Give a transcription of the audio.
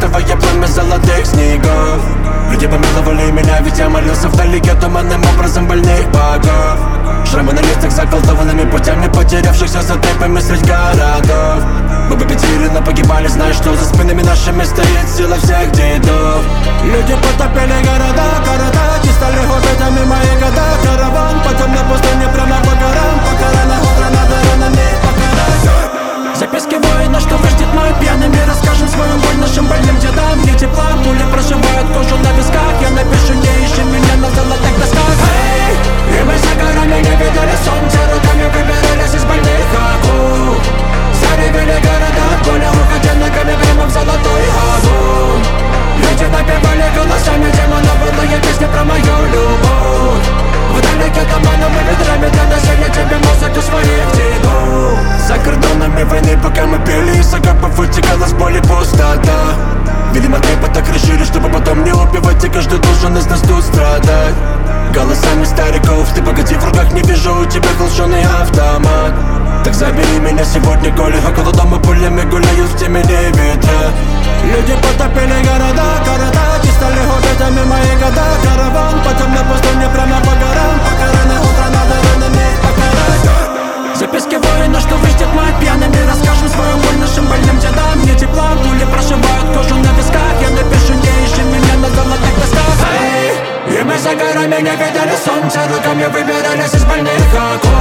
фиолетовое пламя золотых снегов. Люди помиловали меня, ведь я молился вдалеке туманным образом больных богов. Шрамы на лицах заколдованными путями потерявшихся за темпами средь городов. Мы победили, но погибали, зная, что за спинами нашими стоит сила всех дедов. Люди потопили города, не стали хоббитами мои года. Караван по темной пустыне прямо по горам, пока на утро надо ранами покарать. Записки воина, что выждет мой пьяный мир, расскажем свою боль нашим больным дедам. Где тепла, пули прошивают кожу на висках. Я напишу, не ищи меня на золотых досках. И мы за горами не видели солнца, руками выбирались из больных акул. Заревели города от боли, уходя ногами прямо в золотой огонь. Люди напевали голосами демонов, былые песни про мою любовь. Вдалеке тумана мы ветрами доносили тебе музыку своих дедов. За кордонами войны, пока мы пели, из окопов вытекала с боли пустота. Видимо, трепы так решили, чтобы потом не убивать, и каждый должен из нас тут страдать. Голосами стариков, ты погоди, в руках не вижу у тебя холщеный автомат. Так забери меня сегодня, коли около дома пулями гуляют в темени ветра. Люди потопили города, не стали хоббитами мои года. Караван по темной пустыне прямо по горам, пока рано утро надо ранами покарать. Записки воина, что выждет мой пьяный мир, расскажем свою боль нашим больным дедам. Где тепла, пули прошивают кожу на висках. Я напишу, не ищи меня на золотых досках. И мы за горами не видели солнца, руками выбирались из больных окон.